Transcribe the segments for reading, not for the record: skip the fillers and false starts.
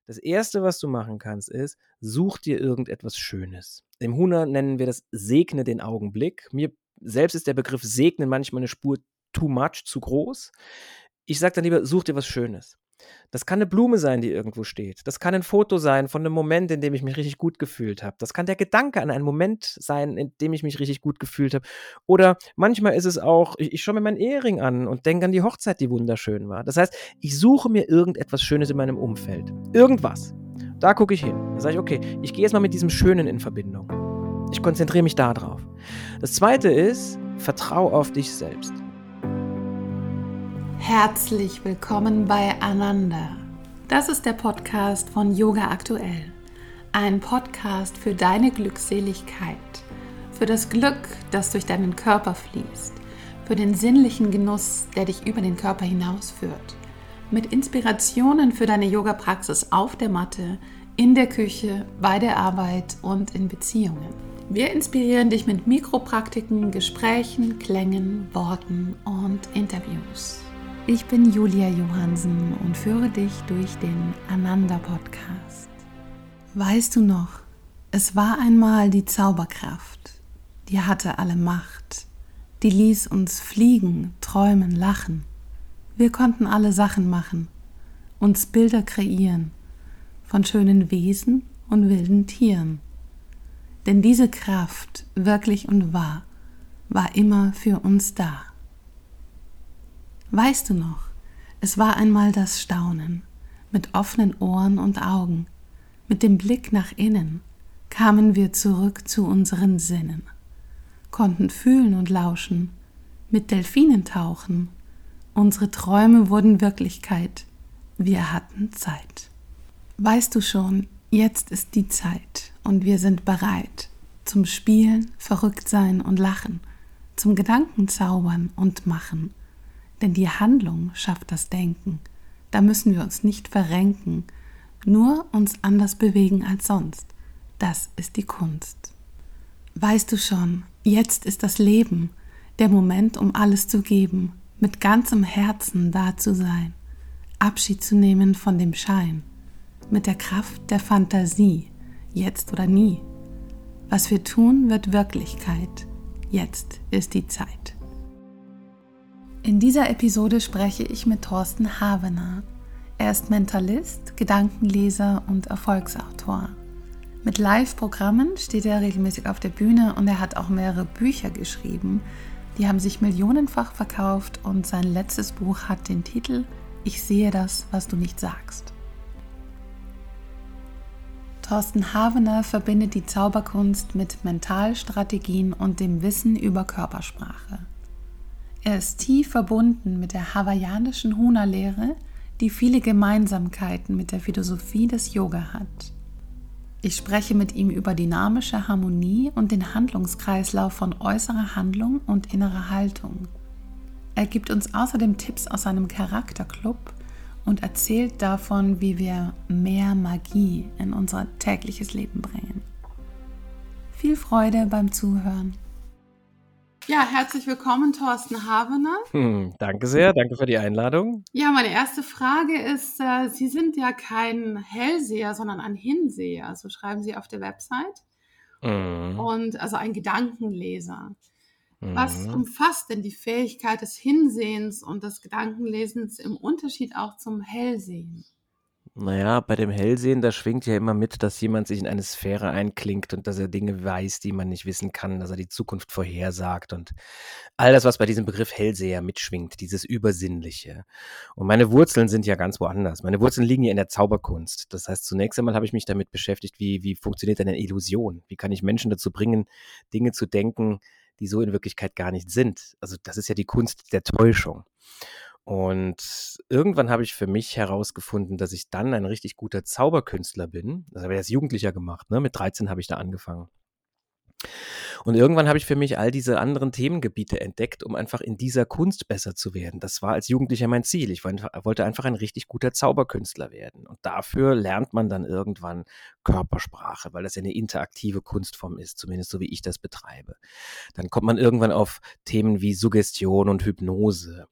Das Erste, was du machen kannst, ist, such dir irgendetwas Schönes. Im Huna nennen wir das segne den Augenblick. Mir selbst ist der Begriff segnen manchmal eine Spur too much, zu groß. Ich sage dann lieber, such dir was Schönes. Das kann eine Blume sein, die irgendwo steht. Das kann ein Foto sein von einem Moment, in dem ich mich richtig gut gefühlt habe. Das kann der Gedanke an einen Moment sein, in dem ich mich richtig gut gefühlt habe. Oder manchmal ist es auch, ich schaue mir meinen Ehering an und denke an die Hochzeit, die wunderschön war. Das heißt, ich suche mir irgendetwas Schönes in meinem Umfeld. Irgendwas. Da gucke ich hin. Da sage ich, okay, ich gehe jetzt mal mit diesem Schönen in Verbindung. Ich konzentriere mich da drauf. Das Zweite ist, vertrau auf dich selbst. Herzlich willkommen bei Ananda. Das ist der Podcast von Yoga Aktuell. Ein Podcast für deine Glückseligkeit, für das Glück, das durch deinen Körper fließt, für den sinnlichen Genuss, der dich über den Körper hinausführt, mit Inspirationen für deine Yoga-Praxis auf der Matte, in der Küche, bei der Arbeit und in Beziehungen. Wir inspirieren dich mit Mikropraktiken, Gesprächen, Klängen, Worten und Interviews. Ich bin Julia Johansen und führe dich durch den Ananda-Podcast. Weißt du noch, es war einmal die Zauberkraft, die hatte alle Macht, die ließ uns fliegen, träumen, lachen. Wir konnten alle Sachen machen, uns Bilder kreieren, von schönen Wesen und wilden Tieren. Denn diese Kraft, wirklich und wahr, war immer für uns da. Weißt du noch, es war einmal das Staunen, mit offenen Ohren und Augen, mit dem Blick nach innen, kamen wir zurück zu unseren Sinnen, konnten fühlen und lauschen, mit Delfinen tauchen, unsere Träume wurden Wirklichkeit, wir hatten Zeit. Weißt du schon, jetzt ist die Zeit und wir sind bereit zum Spielen, Verrücktsein und Lachen, zum Gedankenzaubern und Machen. Denn die Handlung schafft das Denken. Da müssen wir uns nicht verrenken, nur uns anders bewegen als sonst. Das ist die Kunst. Weißt du schon, jetzt ist das Leben, der Moment, um alles zu geben, mit ganzem Herzen da zu sein, Abschied zu nehmen von dem Schein, mit der Kraft der Fantasie, jetzt oder nie. Was wir tun, wird Wirklichkeit. Jetzt ist die Zeit. In dieser Episode spreche ich mit Thorsten Havener. Er ist Mentalist, Gedankenleser und Erfolgsautor. Mit Live-Programmen steht er regelmäßig auf der Bühne und er hat auch mehrere Bücher geschrieben. Die haben sich millionenfach verkauft und sein letztes Buch hat den Titel Ich sehe das, was du nicht sagst. Thorsten Havener verbindet die Zauberkunst mit Mentalstrategien und dem Wissen über Körpersprache. Er ist tief verbunden mit der hawaiianischen Huna-Lehre, die viele Gemeinsamkeiten mit der Philosophie des Yoga hat. Ich spreche mit ihm über dynamische Harmonie und den Handlungskreislauf von äußerer Handlung und innerer Haltung. Er gibt uns außerdem Tipps aus seinem Charakterclub und erzählt davon, wie wir mehr Magie in unser tägliches Leben bringen. Viel Freude beim Zuhören. Ja, herzlich willkommen, Thorsten Havener. Danke sehr, danke für die Einladung. Ja, meine erste Frage ist, Sie sind ja kein Hellseher, sondern ein Hinseher, so schreiben Sie auf der Website. Und also ein Gedankenleser. Was umfasst denn die Fähigkeit des Hinsehens und des Gedankenlesens im Unterschied auch zum Hellsehen? Naja, bei dem Hellsehen, da schwingt ja immer mit, dass jemand sich in eine Sphäre einklingt und dass er Dinge weiß, die man nicht wissen kann, dass er die Zukunft vorhersagt und all das, was bei diesem Begriff Hellseher mitschwingt, dieses Übersinnliche. Und meine Wurzeln sind ja ganz woanders. Meine Wurzeln liegen ja in der Zauberkunst. Das heißt, zunächst einmal habe ich mich damit beschäftigt, wie funktioniert denn eine Illusion? Wie kann ich Menschen dazu bringen, Dinge zu denken, die so in Wirklichkeit gar nicht sind? Also das ist ja die Kunst der Täuschung. Und irgendwann habe ich für mich herausgefunden, dass ich dann ein richtig guter Zauberkünstler bin. Das habe ich als Jugendlicher gemacht, ne? Mit 13 habe ich da angefangen. Und irgendwann habe ich für mich all diese anderen Themengebiete entdeckt, um einfach in dieser Kunst besser zu werden. Das war als Jugendlicher mein Ziel. Ich wollte einfach ein richtig guter Zauberkünstler werden. Und dafür lernt man dann irgendwann Körpersprache, weil das ja eine interaktive Kunstform ist, zumindest so wie ich das betreibe. Dann kommt man irgendwann auf Themen wie Suggestion und Hypnose.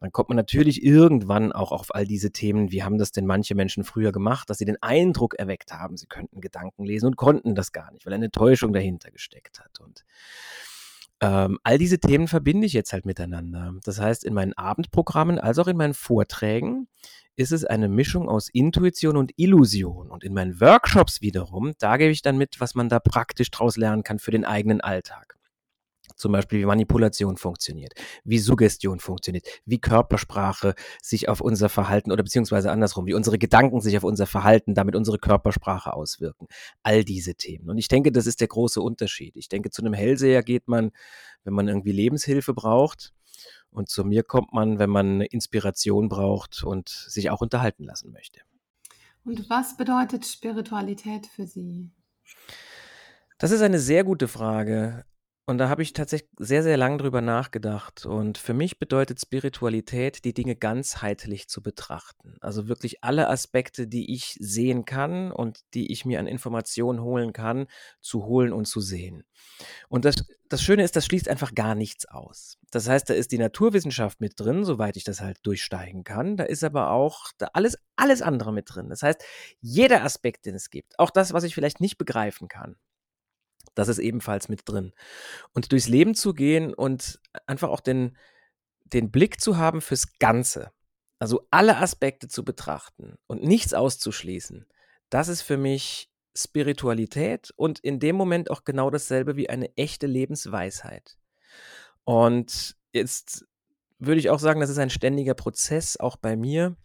Dann kommt man natürlich irgendwann auch auf all diese Themen, wie haben das denn manche Menschen früher gemacht, dass sie den Eindruck erweckt haben, sie könnten Gedanken lesen und konnten das gar nicht, weil eine Täuschung dahinter gesteckt hat. Und all diese Themen verbinde ich jetzt halt miteinander. Das heißt, in meinen Abendprogrammen als auch in meinen Vorträgen ist es eine Mischung aus Intuition und Illusion. Und in meinen Workshops wiederum, da gebe ich dann mit, was man da praktisch draus lernen kann für den eigenen Alltag. Zum Beispiel, wie Manipulation funktioniert, wie Suggestion funktioniert, wie Körpersprache sich auf unser Verhalten oder beziehungsweise andersrum, wie unsere Gedanken sich auf unser Verhalten, damit unsere Körpersprache auswirken. All diese Themen. Und ich denke, das ist der große Unterschied. Ich denke, zu einem Hellseher geht man, wenn man irgendwie Lebenshilfe braucht. Und zu mir kommt man, wenn man eine Inspiration braucht und sich auch unterhalten lassen möchte. Und was bedeutet Spiritualität für Sie? Das ist eine sehr gute Frage. Und da habe ich tatsächlich sehr, sehr lang drüber nachgedacht. Und für mich bedeutet Spiritualität, die Dinge ganzheitlich zu betrachten. Also wirklich alle Aspekte, die ich sehen kann und die ich mir an Informationen holen kann, zu holen und zu sehen. Und das Schöne ist, das schließt einfach gar nichts aus. Das heißt, da ist die Naturwissenschaft mit drin, soweit ich das halt durchsteigen kann. Da ist aber auch da alles andere mit drin. Das heißt, jeder Aspekt, den es gibt, auch das, was ich vielleicht nicht begreifen kann, das ist ebenfalls mit drin. Und durchs Leben zu gehen und einfach auch den Blick zu haben fürs Ganze. Also alle Aspekte zu betrachten und nichts auszuschließen. Das ist für mich Spiritualität und in dem Moment auch genau dasselbe wie eine echte Lebensweisheit. Und jetzt würde ich auch sagen, das ist ein ständiger Prozess, auch bei mir.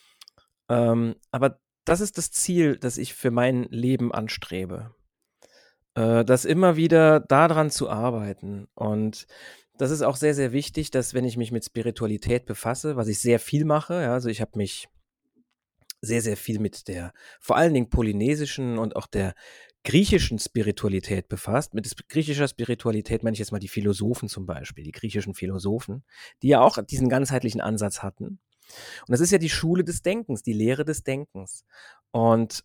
Aber das ist das Ziel, das ich für mein Leben anstrebe. Das immer wieder daran zu arbeiten. Und das ist auch sehr, sehr wichtig, dass wenn ich mich mit Spiritualität befasse, was ich sehr viel mache, ja, also ich habe mich sehr, sehr viel mit der vor allen Dingen polynesischen und auch der griechischen Spiritualität befasst. Mit griechischer Spiritualität meine ich jetzt mal die Philosophen zum Beispiel, die griechischen Philosophen, die ja auch diesen ganzheitlichen Ansatz hatten. Und das ist ja die Schule des Denkens, die Lehre des Denkens. Und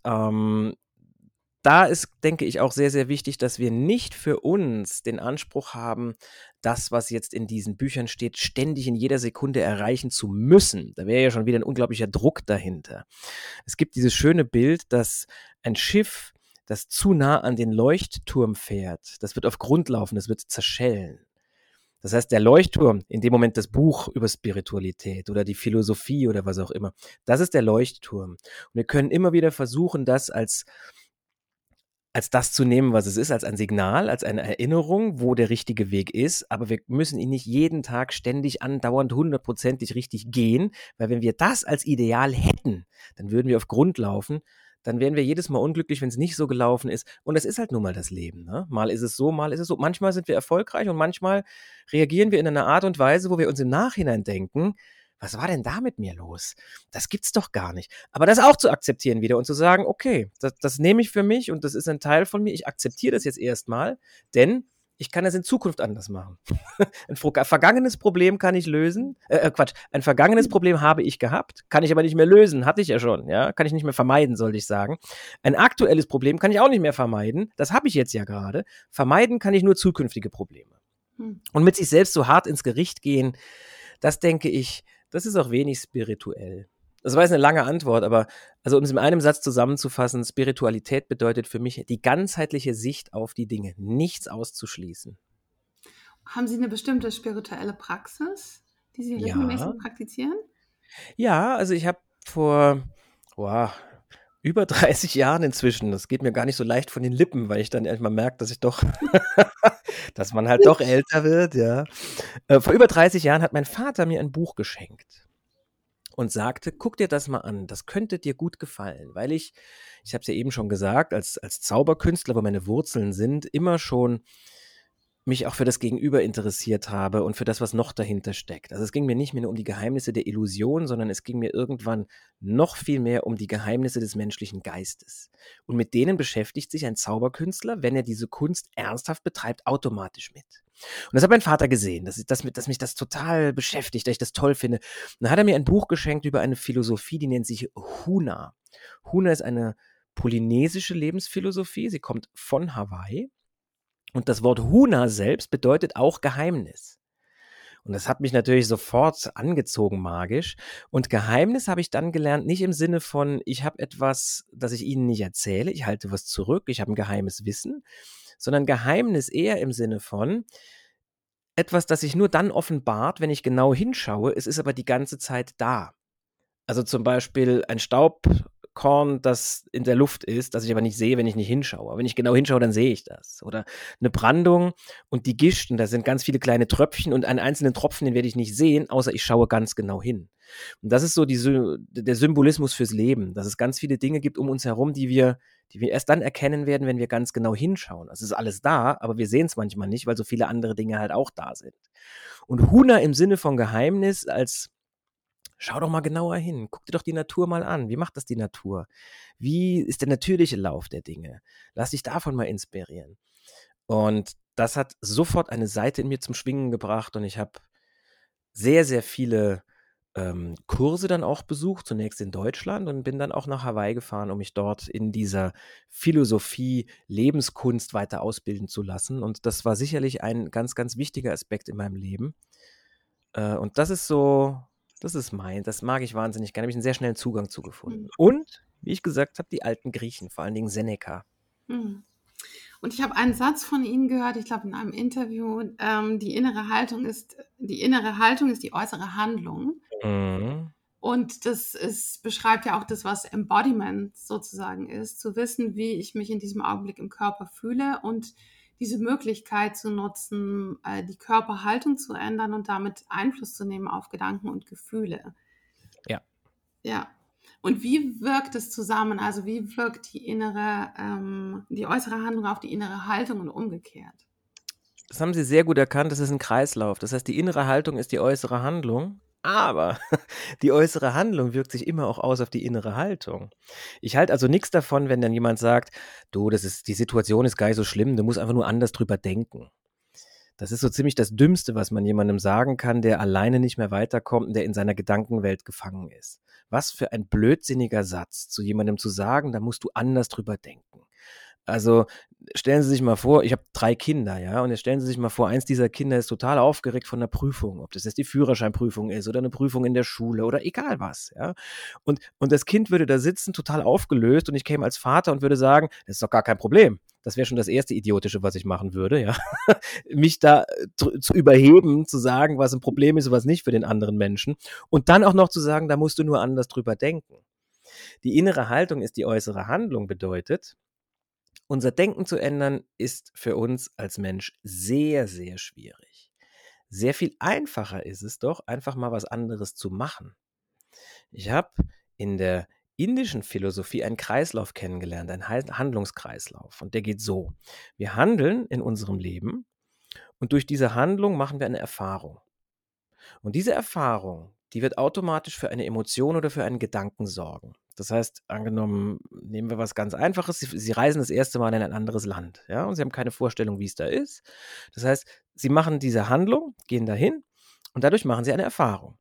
da ist, denke ich, auch sehr, sehr wichtig, dass wir nicht für uns den Anspruch haben, das, was jetzt in diesen Büchern steht, ständig in jeder Sekunde erreichen zu müssen. Da wäre ja schon wieder ein unglaublicher Druck dahinter. Es gibt dieses schöne Bild, dass ein Schiff, das zu nah an den Leuchtturm fährt, das wird auf Grund laufen, das wird zerschellen. Das heißt, der Leuchtturm, in dem Moment das Buch über Spiritualität oder die Philosophie oder was auch immer, das ist der Leuchtturm. Und wir können immer wieder versuchen, das als das zu nehmen, was es ist, als ein Signal, als eine Erinnerung, wo der richtige Weg ist. Aber wir müssen ihn nicht jeden Tag ständig andauernd 100%ig richtig gehen, weil wenn wir das als Ideal hätten, dann würden wir auf Grund laufen. Dann wären wir jedes Mal unglücklich, wenn es nicht so gelaufen ist. Und das ist halt nun mal das Leben. Ne? Mal ist es so, mal ist es so. Manchmal sind wir erfolgreich und manchmal reagieren wir in einer Art und Weise, wo wir uns im Nachhinein denken, was war denn da mit mir los? Das gibt's doch gar nicht. Aber das auch zu akzeptieren wieder und zu sagen, okay, das nehme ich für mich und das ist ein Teil von mir. Ich akzeptiere das jetzt erstmal, denn ich kann das in Zukunft anders machen. Ein vergangenes Problem kann ich lösen. Ein vergangenes Problem habe ich gehabt, kann ich aber nicht mehr lösen. Hatte ich ja schon, ja. Kann ich nicht mehr vermeiden, sollte ich sagen. Ein aktuelles Problem kann ich auch nicht mehr vermeiden. Das habe ich jetzt ja gerade. Vermeiden kann ich nur zukünftige Probleme. Und mit sich selbst so hart ins Gericht gehen, das denke ich, das ist auch wenig spirituell. Das war jetzt eine lange Antwort, aber also um es in einem Satz zusammenzufassen, Spiritualität bedeutet für mich die ganzheitliche Sicht auf die Dinge, nichts auszuschließen. Haben Sie eine bestimmte spirituelle Praxis, die Sie Ja, regelmäßig praktizieren? ja, also ich habe vor über 30 Jahren inzwischen, das geht mir gar nicht so leicht von den Lippen, weil ich dann erstmal merke, dass ich doch, dass man halt doch älter wird, ja. Vor über 30 Jahren hat mein Vater mir ein Buch geschenkt und sagte, guck dir das mal an, das könnte dir gut gefallen, weil ich habe es ja eben schon gesagt, als Zauberkünstler, wo meine Wurzeln sind, immer schon mich auch für das Gegenüber interessiert habe und für das, was noch dahinter steckt. Also es ging mir nicht mehr nur um die Geheimnisse der Illusion, sondern es ging mir irgendwann noch viel mehr um die Geheimnisse des menschlichen Geistes. Und mit denen beschäftigt sich ein Zauberkünstler, wenn er diese Kunst ernsthaft betreibt, automatisch mit. Und das hat mein Vater gesehen, dass mich das total beschäftigt, dass ich das toll finde. Und dann hat er mir ein Buch geschenkt über eine Philosophie, die nennt sich Huna. Huna ist eine polynesische Lebensphilosophie, sie kommt von Hawaii. Und das Wort Huna selbst bedeutet auch Geheimnis. Und das hat mich natürlich sofort angezogen magisch. Und Geheimnis habe ich dann gelernt, nicht im Sinne von, ich habe etwas, das ich Ihnen nicht erzähle, ich halte was zurück, ich habe ein geheimes Wissen, sondern Geheimnis eher im Sinne von etwas, das sich nur dann offenbart, wenn ich genau hinschaue, es ist aber die ganze Zeit da. Also zum Beispiel ein Staubkorn, das in der Luft ist, das ich aber nicht sehe, wenn ich nicht hinschaue. Aber wenn ich genau hinschaue, dann sehe ich das. Oder eine Brandung und die Gischten, da sind ganz viele kleine Tröpfchen und einen einzelnen Tropfen, den werde ich nicht sehen, außer ich schaue ganz genau hin. Und das ist so der Symbolismus fürs Leben, dass es ganz viele Dinge gibt um uns herum, die wir erst dann erkennen werden, wenn wir ganz genau hinschauen. Also es ist alles da, aber wir sehen es manchmal nicht, weil so viele andere Dinge halt auch da sind. Und Huna im Sinne von Geheimnis als schau doch mal genauer hin. Guck dir doch die Natur mal an. Wie macht das die Natur? Wie ist der natürliche Lauf der Dinge? Lass dich davon mal inspirieren. Und das hat sofort eine Seite in mir zum Schwingen gebracht und ich habe sehr, sehr viele Kurse dann auch besucht, zunächst in Deutschland und bin dann auch nach Hawaii gefahren, um mich dort in dieser Philosophie, Lebenskunst weiter ausbilden zu lassen. Und das war sicherlich ein ganz, ganz wichtiger Aspekt in meinem Leben. Und das ist so, das mag ich wahnsinnig gerne. Da habe ich einen sehr schnellen Zugang zu gefunden. Und, wie ich gesagt habe, die alten Griechen, vor allen Dingen Seneca. Und ich habe einen Satz von Ihnen gehört, ich glaube in einem Interview, die innere Haltung ist die äußere Handlung. Mhm. Und beschreibt ja auch das, was Embodiment sozusagen ist, zu wissen, wie ich mich in diesem Augenblick im Körper fühle und diese Möglichkeit zu nutzen, die Körperhaltung zu ändern und damit Einfluss zu nehmen auf Gedanken und Gefühle. Ja. Ja. Und wie wirkt es zusammen? Also wie wirkt die äußere Handlung auf die innere Haltung und umgekehrt? Das haben Sie sehr gut erkannt, das ist ein Kreislauf. Das heißt, die innere Haltung ist die äußere Handlung, aber die äußere Handlung wirkt sich immer auch aus auf die innere Haltung. Ich halte also nichts davon, wenn dann jemand sagt, du, die Situation ist gar nicht so schlimm, du musst einfach nur anders drüber denken. Das ist so ziemlich das Dümmste, was man jemandem sagen kann, der alleine nicht mehr weiterkommt und der in seiner Gedankenwelt gefangen ist. Was für ein blödsinniger Satz, zu jemandem zu sagen, da musst du anders drüber denken. Also stellen Sie sich mal vor, ich habe 3 Kinder, ja, und jetzt stellen Sie sich mal vor, eins dieser Kinder ist total aufgeregt von der Prüfung, ob das jetzt die Führerscheinprüfung ist oder eine Prüfung in der Schule oder egal was, ja. Und das Kind würde da sitzen, total aufgelöst und ich käme als Vater und würde sagen, das ist doch gar kein Problem. Das wäre schon das erste Idiotische, was ich machen würde, ja. Mich da zu überheben, zu sagen, was ein Problem ist und was nicht für den anderen Menschen und dann auch noch zu sagen, da musst du nur anders drüber denken. Die innere Haltung ist die äußere Handlung bedeutet, unser Denken zu ändern ist für uns als Mensch sehr, sehr schwierig. Sehr viel einfacher ist es doch, einfach mal was anderes zu machen. Ich habe in der indischen Philosophie einen Kreislauf kennengelernt, einen Handlungskreislauf. Und der geht so. Wir handeln in unserem Leben und durch diese Handlung machen wir eine Erfahrung. Und diese Erfahrung, die wird automatisch für eine Emotion oder für einen Gedanken sorgen. Das heißt, angenommen, nehmen wir was ganz Einfaches, Sie reisen das erste Mal in ein anderes Land, ja, und Sie haben keine Vorstellung, wie es da ist. Das heißt, Sie machen diese Handlung, gehen dahin und dadurch machen Sie eine Erfahrung.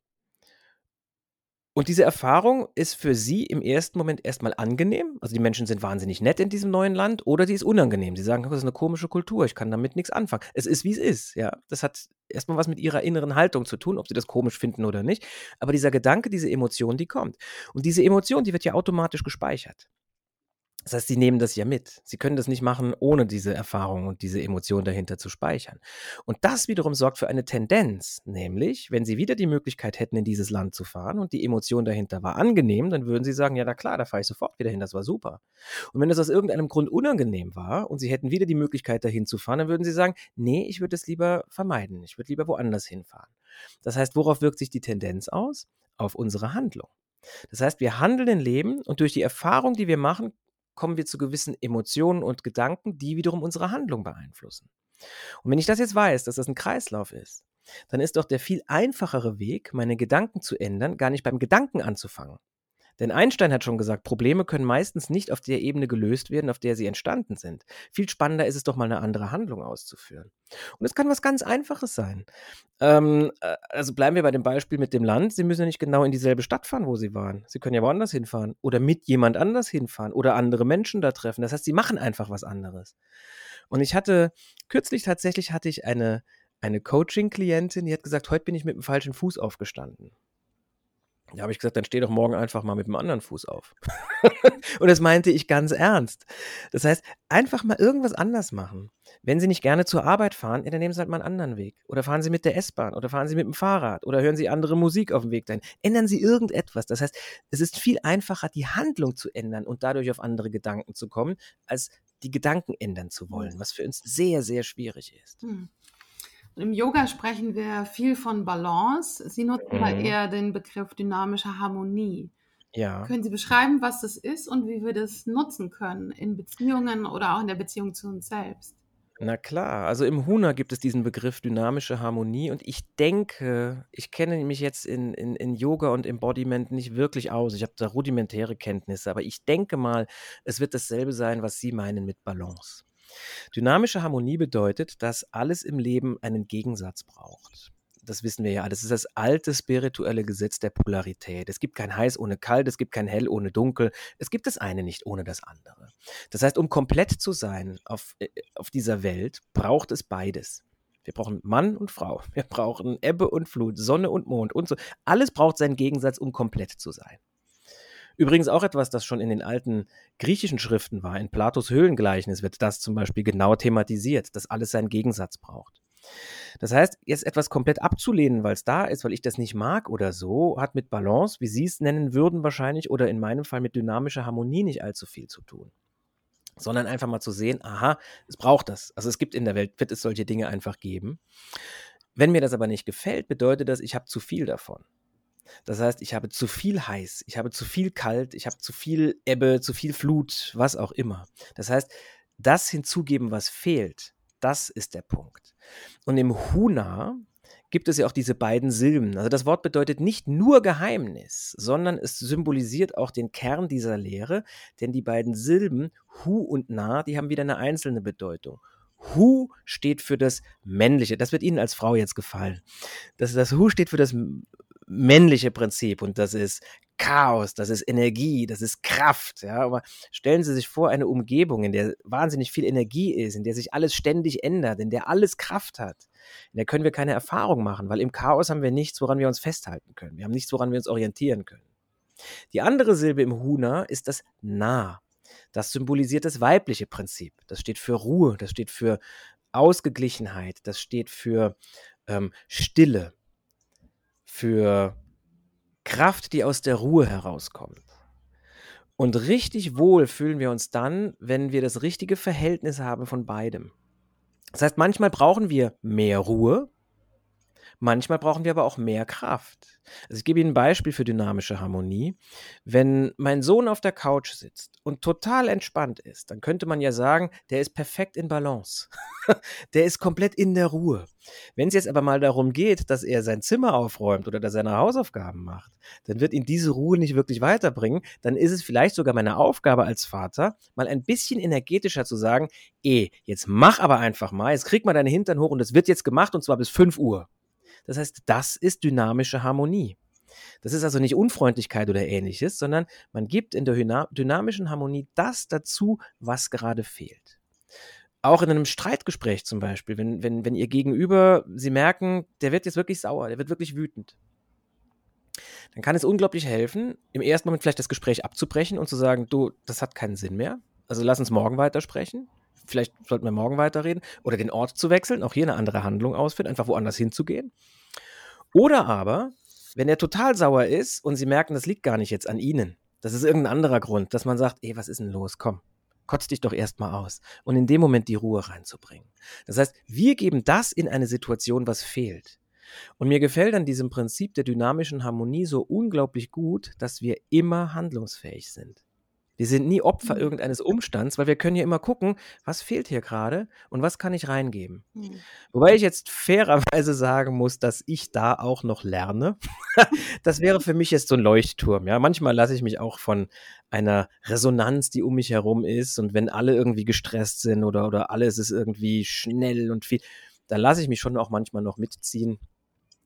Und diese Erfahrung ist für Sie im ersten Moment erstmal angenehm. Also die Menschen sind wahnsinnig nett in diesem neuen Land oder die ist unangenehm. Sie sagen, das ist eine komische Kultur, ich kann damit nichts anfangen. Es ist, wie es ist. Ja, das hat erstmal was mit Ihrer inneren Haltung zu tun, ob Sie das komisch finden oder nicht. Aber dieser Gedanke, diese Emotion, die kommt. Und diese Emotion, die wird ja automatisch gespeichert. Das heißt, Sie nehmen das ja mit. Sie können das nicht machen, ohne diese Erfahrung und diese Emotion dahinter zu speichern. Und das wiederum sorgt für eine Tendenz, nämlich, wenn Sie wieder die Möglichkeit hätten, in dieses Land zu fahren und die Emotion dahinter war angenehm, dann würden Sie sagen, ja, na klar, da fahre ich sofort wieder hin, das war super. Und wenn es aus irgendeinem Grund unangenehm war und Sie hätten wieder die Möglichkeit, dahin zu fahren, dann würden Sie sagen, nee, ich würde es lieber vermeiden, ich würde lieber woanders hinfahren. Das heißt, worauf wirkt sich die Tendenz aus? Auf unsere Handlung. Das heißt, wir handeln im Leben und durch die Erfahrung, die wir machen, kommen wir zu gewissen Emotionen und Gedanken, die wiederum unsere Handlung beeinflussen. Und wenn ich das jetzt weiß, dass das ein Kreislauf ist, dann ist doch der viel einfachere Weg, meine Gedanken zu ändern, gar nicht beim Gedanken anzufangen. Denn Einstein hat schon gesagt, Probleme können meistens nicht auf der Ebene gelöst werden, auf der sie entstanden sind. Viel spannender ist es doch mal, eine andere Handlung auszuführen. Und es kann was ganz Einfaches sein. Also bleiben wir bei dem Beispiel mit dem Land. Sie müssen ja nicht genau in dieselbe Stadt fahren, wo Sie waren. Sie können ja woanders hinfahren oder mit jemand anders hinfahren oder andere Menschen da treffen. Das heißt, Sie machen einfach was anderes. Und kürzlich tatsächlich hatte ich eine eine Coaching-Klientin, die hat gesagt, heute bin ich mit dem falschen Fuß aufgestanden. Da habe ich gesagt, dann steh doch morgen einfach mal mit dem anderen Fuß auf. Und das meinte ich ganz ernst. Das heißt, einfach mal irgendwas anders machen. Wenn Sie nicht gerne zur Arbeit fahren, ja, dann nehmen Sie halt mal einen anderen Weg. Oder fahren Sie mit der S-Bahn oder fahren Sie mit dem Fahrrad oder hören Sie andere Musik auf dem Weg dahin. Ändern Sie irgendetwas. Das heißt, es ist viel einfacher, die Handlung zu ändern und dadurch auf andere Gedanken zu kommen, als die Gedanken ändern zu wollen, was für uns sehr, sehr schwierig ist. Im Yoga sprechen wir viel von Balance. Sie nutzen da Mhm. eher den Begriff dynamische Harmonie. Ja. Können Sie beschreiben, was das ist und wie wir das nutzen können in Beziehungen oder auch in der Beziehung zu uns selbst? Na klar, also im Huna gibt es diesen Begriff dynamische Harmonie und ich denke, ich kenne mich jetzt in Yoga und Embodiment nicht wirklich aus. Ich habe da rudimentäre Kenntnisse, aber ich denke mal, es wird dasselbe sein, was Sie meinen mit Balance. Dynamische Harmonie bedeutet, dass alles im Leben einen Gegensatz braucht. Das wissen wir ja alle. Das ist das alte spirituelle Gesetz der Polarität. Es gibt kein Heiß ohne Kalt, es gibt kein Hell ohne Dunkel. Es gibt das eine nicht ohne das andere. Das heißt, um komplett zu sein auf dieser Welt, braucht es beides. Wir brauchen Mann und Frau. Wir brauchen Ebbe und Flut, Sonne und Mond und so. Alles braucht seinen Gegensatz, um komplett zu sein. Übrigens auch etwas, das schon in den alten griechischen Schriften war. In Platos Höhlengleichnis wird das zum Beispiel genau thematisiert, dass alles seinen Gegensatz braucht. Das heißt, jetzt etwas komplett abzulehnen, weil es da ist, weil ich das nicht mag oder so, hat mit Balance, wie Sie es nennen würden wahrscheinlich, oder in meinem Fall mit dynamischer Harmonie nicht allzu viel zu tun. Sondern einfach mal zu sehen, aha, es braucht das. Also es gibt in der Welt, wird es solche Dinge einfach geben. Wenn mir das aber nicht gefällt, bedeutet das, ich habe zu viel davon. Das heißt, ich habe zu viel heiß, ich habe zu viel kalt, ich habe zu viel Ebbe, zu viel Flut, was auch immer. Das heißt, das hinzugeben, was fehlt, das ist der Punkt. Und im Huna gibt es ja auch diese beiden Silben. Also das Wort bedeutet nicht nur Geheimnis, sondern es symbolisiert auch den Kern dieser Lehre, denn die beiden Silben Hu und Na, die haben wieder eine einzelne Bedeutung. Hu steht für das Männliche. Das wird Ihnen als Frau jetzt gefallen. Das Hu steht für das männliche Prinzip und das ist Chaos, das ist Energie, das ist Kraft. Ja? Aber stellen Sie sich vor, eine Umgebung, in der wahnsinnig viel Energie ist, in der sich alles ständig ändert, in der alles Kraft hat. In der können wir keine Erfahrung machen, weil im Chaos haben wir nichts, woran wir uns festhalten können. Wir haben nichts, woran wir uns orientieren können. Die andere Silbe im Huna ist das Na. Das symbolisiert das weibliche Prinzip. Das steht für Ruhe, das steht für Ausgeglichenheit, das steht für Stille, für Kraft, die aus der Ruhe herauskommt. Und richtig wohl fühlen wir uns dann, wenn wir das richtige Verhältnis haben von beidem. Das heißt, manchmal brauchen wir mehr Ruhe, manchmal brauchen wir aber auch mehr Kraft. Also ich gebe Ihnen ein Beispiel für dynamische Harmonie. Wenn mein Sohn auf der Couch sitzt und total entspannt ist, dann könnte man ja sagen, der ist perfekt in Balance. Der ist komplett in der Ruhe. Wenn es jetzt aber mal darum geht, dass er sein Zimmer aufräumt oder dass er seine Hausaufgaben macht, dann wird ihn diese Ruhe nicht wirklich weiterbringen. Dann ist es vielleicht sogar meine Aufgabe als Vater, mal ein bisschen energetischer zu sagen, jetzt mach aber einfach mal, jetzt krieg mal deine Hintern hoch und es wird jetzt gemacht und zwar bis 5 Uhr. Das heißt, das ist dynamische Harmonie. Das ist also nicht Unfreundlichkeit oder Ähnliches, sondern man gibt in der dynamischen Harmonie das dazu, was gerade fehlt. Auch in einem Streitgespräch zum Beispiel, wenn ihr Gegenüber, Sie merken, der wird jetzt wirklich sauer, der wird wirklich wütend, dann kann es unglaublich helfen, im ersten Moment vielleicht das Gespräch abzubrechen und zu sagen, du, das hat keinen Sinn mehr, also lass uns morgen weitersprechen. Vielleicht sollten wir morgen weiterreden. Oder den Ort zu wechseln, auch hier eine andere Handlung ausführen, einfach woanders hinzugehen. Oder aber, wenn er total sauer ist und Sie merken, das liegt gar nicht jetzt an Ihnen, das ist irgendein anderer Grund, dass man sagt, was ist denn los, komm, kotz dich doch erstmal aus. Und in dem Moment die Ruhe reinzubringen. Das heißt, wir geben das in eine Situation, was fehlt. Und mir gefällt an diesem Prinzip der dynamischen Harmonie so unglaublich gut, dass wir immer handlungsfähig sind. Wir sind nie Opfer irgendeines Umstands, weil wir können ja immer gucken, was fehlt hier gerade und was kann ich reingeben. Wobei ich jetzt fairerweise sagen muss, dass ich da auch noch lerne. Das wäre für mich jetzt so ein Leuchtturm. Ja? Manchmal lasse ich mich auch von einer Resonanz, die um mich herum ist, und wenn alle irgendwie gestresst sind oder alles ist irgendwie schnell und viel, dann lasse ich mich schon auch manchmal noch mitziehen.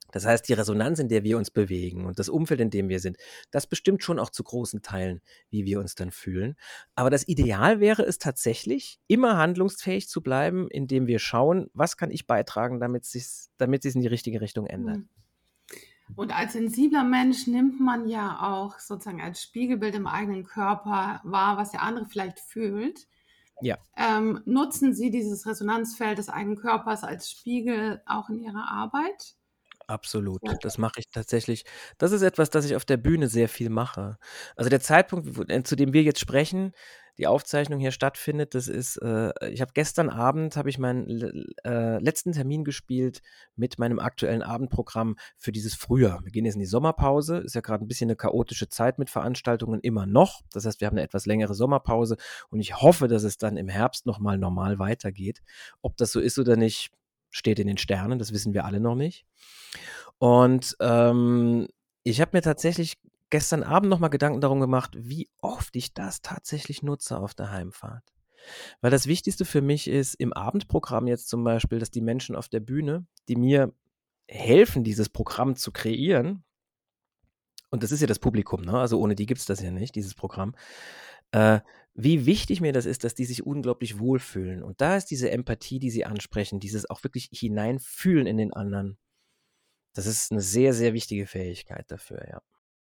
Das heißt, die Resonanz, in der wir uns bewegen und das Umfeld, in dem wir sind, das bestimmt schon auch zu großen Teilen, wie wir uns dann fühlen. Aber das Ideal wäre es tatsächlich, immer handlungsfähig zu bleiben, indem wir schauen, was kann ich beitragen, damit sich's in die richtige Richtung ändert. Hm. Und als sensibler Mensch nimmt man ja auch sozusagen als Spiegelbild im eigenen Körper wahr, was der andere vielleicht fühlt. Ja, Nutzen Sie dieses Resonanzfeld des eigenen Körpers als Spiegel auch in Ihrer Arbeit? absolut. Ja. Das mache ich tatsächlich. Das ist etwas, das ich auf der Bühne sehr viel mache. Also der Zeitpunkt, zu dem wir jetzt sprechen, die Aufzeichnung hier stattfindet, das ist, ich habe gestern Abend, habe ich meinen letzten Termin gespielt mit meinem aktuellen Abendprogramm für dieses Frühjahr. Wir gehen jetzt in die Sommerpause, ist ja gerade ein bisschen eine chaotische Zeit mit Veranstaltungen immer noch. Das heißt, wir haben eine etwas längere Sommerpause und ich hoffe, dass es dann im Herbst nochmal normal weitergeht. Ob das so ist oder nicht, steht in den Sternen, das wissen wir alle noch nicht. Und ich habe mir tatsächlich gestern Abend nochmal Gedanken darum gemacht, wie oft ich das tatsächlich nutze auf der Heimfahrt. Weil das Wichtigste für mich ist im Abendprogramm jetzt zum Beispiel, dass die Menschen auf der Bühne, die mir helfen, dieses Programm zu kreieren, und das ist ja das Publikum, ne? Also ohne die gibt es das ja nicht, dieses Programm, äh, wie wichtig mir das ist, dass die sich unglaublich wohlfühlen. Und da ist diese Empathie, die sie ansprechen, dieses auch wirklich hineinfühlen in den anderen. Das ist eine sehr, sehr wichtige Fähigkeit dafür, ja.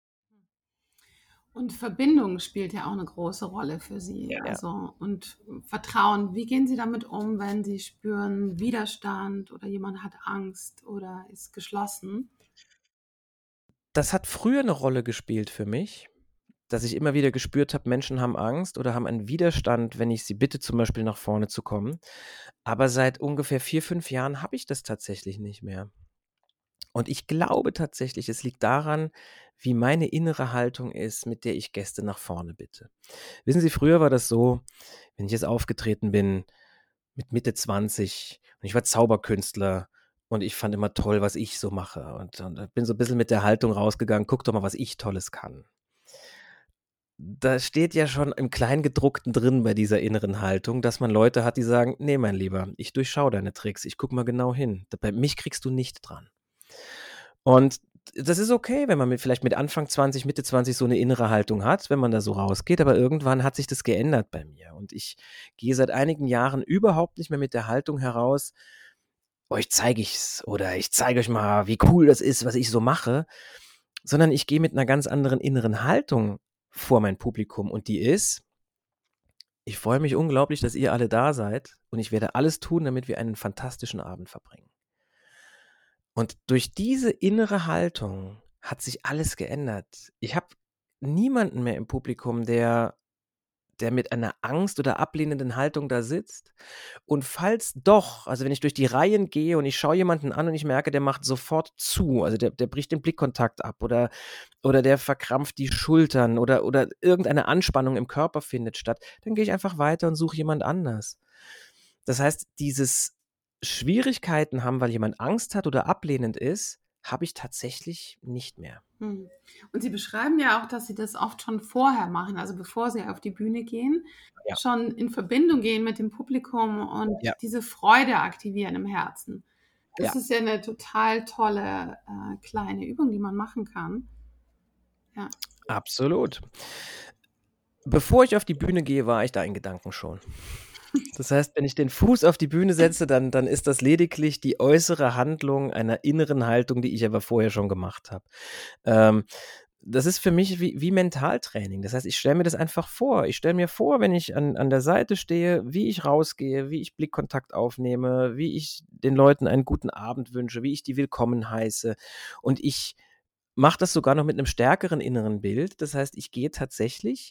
Und Verbindung spielt ja auch eine große Rolle für Sie. Ja. Also, und Vertrauen. Wie gehen Sie damit um, wenn Sie spüren Widerstand oder jemand hat Angst oder ist geschlossen? Das hat früher eine Rolle gespielt für mich, dass ich immer wieder gespürt habe, Menschen haben Angst oder haben einen Widerstand, wenn ich sie bitte, zum Beispiel nach vorne zu kommen. Aber seit ungefähr 4, 5 Jahren habe ich das tatsächlich nicht mehr. Und ich glaube tatsächlich, es liegt daran, wie meine innere Haltung ist, mit der ich Gäste nach vorne bitte. Wissen Sie, früher war das so, wenn ich jetzt aufgetreten bin mit Mitte 20 und ich war Zauberkünstler und ich fand immer toll, was ich so mache und bin so 'n bisschen mit der Haltung rausgegangen: „Guck doch mal, was ich Tolles kann.“ Da steht ja schon im Kleingedruckten drin bei dieser inneren Haltung, dass man Leute hat, die sagen: „Ne, mein Lieber, ich durchschaue deine Tricks. Ich gucke mal genau hin. Bei mich kriegst du nicht dran.“ Und das ist okay, wenn man vielleicht mit Anfang 20, Mitte 20 so 'ne innere Haltung hat, wenn man da so rausgeht, aber irgendwann hat sich das geändert bei mir und ich gehe seit einigen Jahren überhaupt nicht mehr mit der Haltung heraus: „Euch zeige ich's“ oder „Ich zeige euch mal, wie cool das ist, was ich so mache“, sondern ich gehe mit 'ner ganz anderen inneren Haltung vor mein Publikum und die ist: „Ich freue mich unglaublich, dass ihr alle da seid und ich werde alles tun, damit wir einen fantastischen Abend verbringen.“ Und durch diese innere Haltung hat sich alles geändert. Ich habe niemanden mehr im Publikum, der mit einer Angst oder ablehnenden Haltung da sitzt. Und falls doch, also wenn ich durch die Reihen gehe und ich schaue jemanden an und ich merke, der macht sofort zu, also der bricht den Blickkontakt ab oder der verkrampft die Schultern oder irgendeine Anspannung im Körper findet statt, dann gehe ich einfach weiter und suche jemand anders. Das heißt, dieses Schwierigkeiten haben, weil jemand Angst hat oder ablehnend ist, habe ich tatsächlich nicht mehr. Hm. Und Sie beschreiben ja auch, dass Sie das oft schon vorher machen, also bevor Sie auf die Bühne gehen, Ja, schon in Verbindung gehen mit dem Publikum und ja, diese Freude aktivieren im Herzen. Das ja, ist ja eine total tolle kleine Übung, die man machen kann. Ja. absolut. Bevor ich auf die Bühne gehe, war ich da in Gedanken schon. Das heißt, wenn ich den Fuß auf die Bühne setze, dann ist das lediglich die äußere Handlung einer inneren Haltung, die ich aber vorher schon gemacht habe. Ähm, Das ist für mich wie Mentaltraining. Das heißt, ich stelle mir das einfach vor. Ich stelle mir vor, wenn ich an der Seite stehe, wie ich rausgehe, wie ich Blickkontakt aufnehme, wie ich den Leuten einen guten Abend wünsche, wie ich die willkommen heiße. Und ich mache das sogar noch mit 'nem stärkeren inneren Bild. Das heißt, ich gehe tatsächlich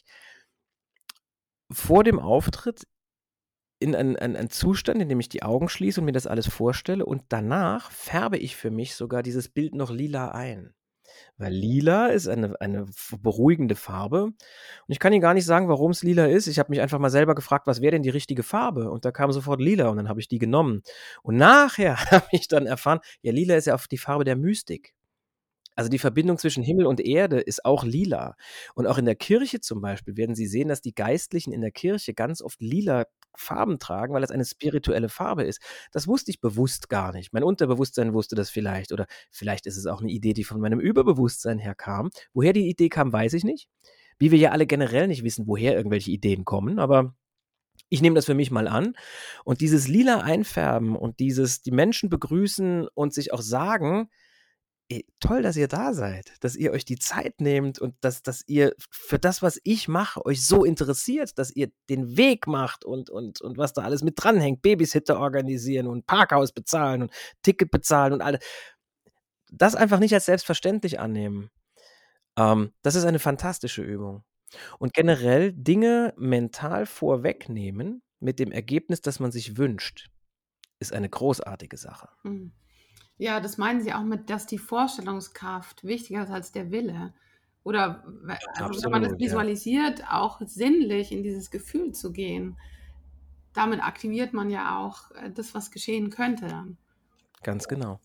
vor dem Auftritt in einen Zustand, in dem ich die Augen schließe und mir das alles vorstelle und danach färbe ich für mich sogar dieses Bild noch lila ein. Weil lila ist eine beruhigende Farbe und ich kann Ihnen gar nicht sagen, warum's lila ist. Ich habe mich einfach mal selber gefragt: „Was wäre denn die richtige Farbe?“ Und da kam sofort lila und dann habe ich die genommen. Und nachher habe ich dann erfahren, ja, lila ist ja auch die Farbe der Mystik. Also, die Verbindung zwischen Himmel und Erde ist auch lila. Und auch in der Kirche zum Beispiel werden Sie sehen, dass die Geistlichen in der Kirche ganz oft lila Farben tragen, weil das eine spirituelle Farbe ist. Das wusste ich bewusst gar nicht. Mein Unterbewusstsein wusste das vielleicht oder vielleicht ist es auch eine Idee, die von meinem Überbewusstsein her kam. Woher die Idee kam, weiß ich nicht. Wie wir ja alle generell nicht wissen, woher irgendwelche Ideen kommen, aber ich nehme das für mich mal an. Und dieses lila Einfärben und dieses die Menschen begrüßen und sich auch sagen: Toll, dass ihr da seid, dass ihr euch die Zeit nehmt und dass ihr für das, was ich mache, euch so interessiert, dass ihr den Weg macht und was da alles mit dranhängt, Babysitter organisieren und Parkhaus bezahlen und Ticket bezahlen und alles. Das einfach nicht als selbstverständlich annehmen. Das ist eine fantastische Übung. Und generell Dinge mental vorwegnehmen mit dem Ergebnis, das man sich wünscht, ist eine großartige Sache. Mhm. Ja, das meinen Sie auch mit, dass die Vorstellungskraft wichtiger ist als der Wille? Oder also wenn man das Absolut, ja. visualisiert, auch sinnlich in dieses Gefühl zu gehen, damit aktiviert man ja auch das, was geschehen könnte dann. Ganz genau.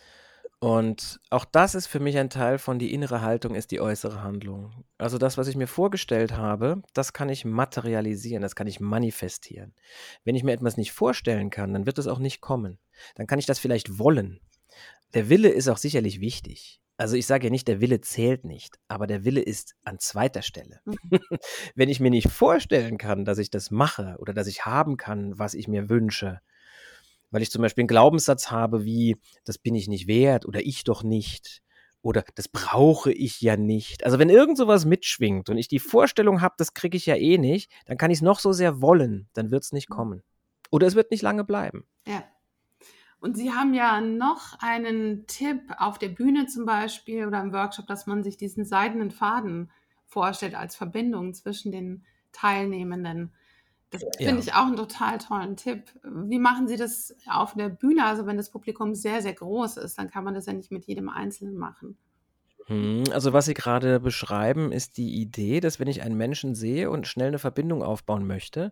Und auch das ist für mich ein Teil von die innere Haltung ist die äußere Handlung. Also das, was ich mir vorgestellt habe, das kann ich materialisieren, das kann ich manifestieren. Wenn ich mir etwas nicht vorstellen kann, dann wird es auch nicht kommen. Dann kann ich das vielleicht wollen. Der Wille ist auch sicherlich wichtig. Also ich sage ja nicht, der Wille zählt nicht, aber der Wille ist an zweiter Stelle. Wenn ich mir nicht vorstellen kann, dass ich das mache oder dass ich haben kann, was ich mir wünsche, weil ich zum Beispiel einen Glaubenssatz habe wie, das bin ich nicht wert oder ich doch nicht oder das brauche ich ja nicht. Also wenn irgend sowas mitschwingt und ich die Vorstellung habe, das kriege ich ja eh nicht, dann kann ich es noch so sehr wollen, dann wird es nicht kommen. Oder es wird nicht lange bleiben. Ja. Und Sie haben ja noch einen Tipp auf der Bühne zum Beispiel oder im Workshop, dass man sich diesen seidenen Faden vorstellt als Verbindung zwischen den Teilnehmenden. Das finde Ja. ich auch einen total tollen Tipp. Wie machen Sie das auf der Bühne? Also wenn das Publikum sehr, sehr groß ist, dann kann man das ja nicht mit jedem Einzelnen machen. Also was Sie gerade beschreiben, ist die Idee, dass wenn ich einen Menschen sehe und schnell eine Verbindung aufbauen möchte